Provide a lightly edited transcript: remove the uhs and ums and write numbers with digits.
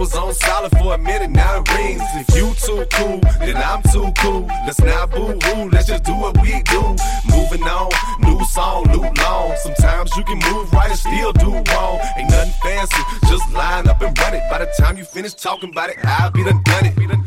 was on solid for a minute, now it rings. If you too cool, then I'm too cool. Let's not boo-hoo, let's just do what we do. Moving on, new song, new long. Sometimes you can move right and still do wrong. Ain't nothing fancy, just line up and run it. By the time you finish talking about it, I'll be done it.